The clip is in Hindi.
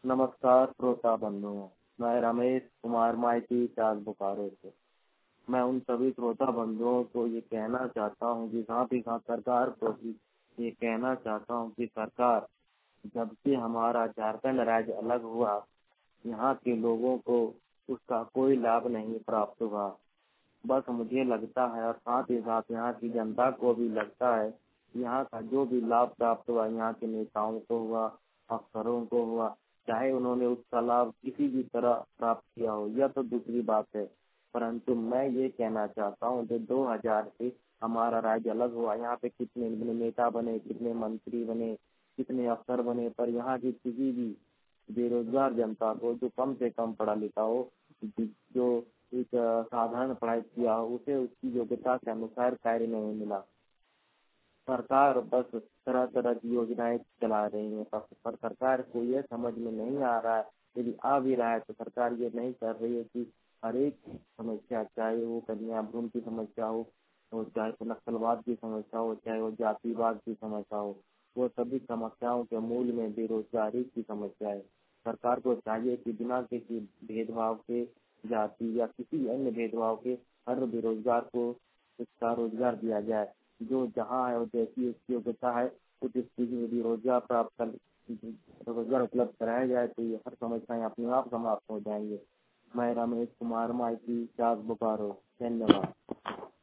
नमस्कार श्रोता बंधुओं, मैं रमेश कुमार माइती चास बोकारो से। मैं उन सभी श्रोता बंधुओं को ये कहना चाहता हूँ कि साथ ही साथ सरकार को भी ये कहना चाहता हूँ कि सरकार, जब से हमारा झारखंड राज्य अलग हुआ, यहाँ के लोगों को उसका कोई लाभ नहीं प्राप्त हुआ। बस मुझे लगता है और साथ ही साथ यहाँ की जनता को भी लगता है, यहाँ का जो भी लाभ प्राप्त हुआ यहाँ के नेताओं को हुआ, अफसरों को हुआ, चाहे उन्होंने उसका लाभ किसी भी तरह प्राप्त किया हो, यह तो दूसरी बात है। परंतु मैं ये कहना चाहता हूँ कि 2000 से हमारा राज्य अलग हुआ, यहाँ पे कितने नेता बने, कितने मंत्री बने, कितने अफसर बने, पर यहाँ की किसी भी बेरोजगार जनता को जो कम से कम पढ़ा लिखा हो, जो एक साधारण पढ़ाई किया हो, उसे उसकी योग्यता के अनुसार कार्य नहीं मिला। सरकार बस तरह तरह की योजनाएं चला रही है, पर सरकार को यह समझ में नहीं आ रहा है, यदि आ भी रहा है तो सरकार ये नहीं कर रही है कि हर एक समस्या, चाहे वो कन्या भ्रूण की समस्या हो, चाहे वो नक्सलवाद की समस्या हो, चाहे वो जातिवाद की समस्या हो, वो सभी समस्याओं के मूल में बेरोजगारी की समस्या है। सरकार को चाहिए कि बिना किसी भेदभाव के, जाति या किसी अन्य भेदभाव के, हर बेरोजगार को उसका रोजगार दिया जाए। जो जहाँ है, जैसी उसकी योग्यता है, उस स्थिति में भी रोजगार प्राप्त कर रोजगार उपलब्ध कराया जाए, तो ये हर समस्याएं अपने आप समाप्त हो जाएंगे। मैं रमेश कुमार माइती चास बोकारो। धन्यवाद।